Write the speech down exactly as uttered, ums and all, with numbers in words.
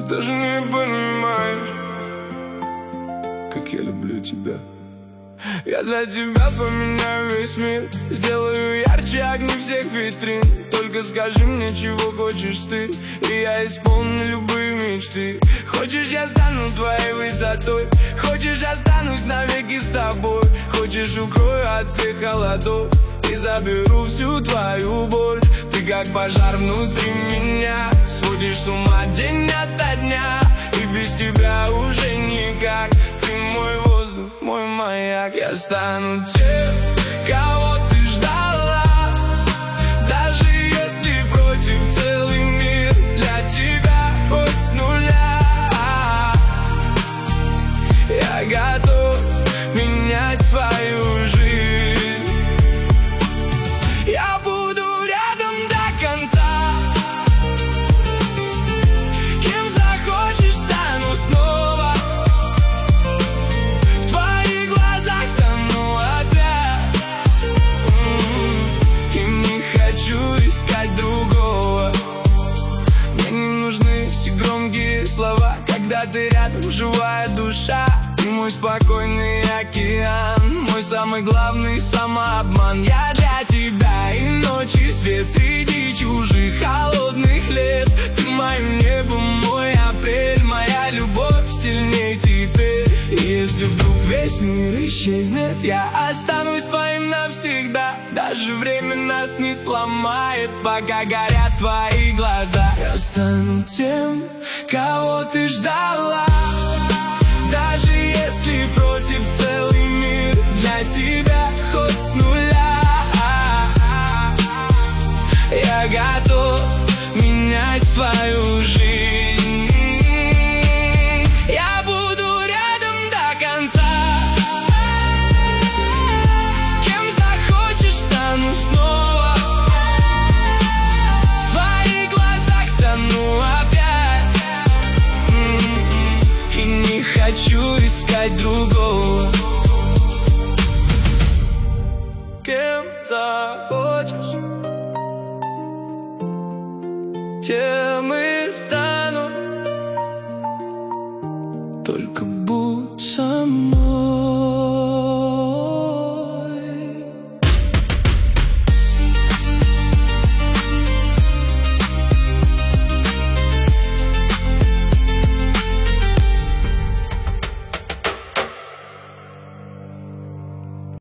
даже не понимаешь, как я люблю тебя. Я для тебя поменяю весь мир, сделаю ярче огни всех витрин. Только скажи мне, чего хочешь ты, и я исполню любые мечты. Хочешь, я стану твоей высотой, хочешь, останусь навеки с тобой. Хочешь, укрою от всех холодов и заберу всю твою боль. Ты как пожар внутри меня, сводишь с ума день ото дня. И без тебя уже никак, ты мой воздух, мой маяк. Я стану тем, кого ты ждала, даже если против целый мир. Для тебя хоть с нуля я готов менять свою жизнь. Я буду рядом до конца, кем захочешь стану снова. В твоих глазах тону опять, и не хочу искать другого. Мне не нужны эти громкие слова, когда ты рядом, живая душа. Ты мой спокойный океан, мой самый главный самообман. Я для тебя и ночи свет среди чужих холодных лет. Ты мое небо, мой апрель, моя любовь сильнее теперь. И если вдруг весь мир исчезнет, я останусь твоим навсегда. Даже время нас не сломает, пока горят твои глаза. Я стану тем, кого ты ждала, даже если против целый мир. Для тебя хоть с нуля я готов менять свою жизнь. Я буду рядом до конца, кем захочешь стану снова. В твоих глазах тону опять, и не хочу искать другого. Кем захочешь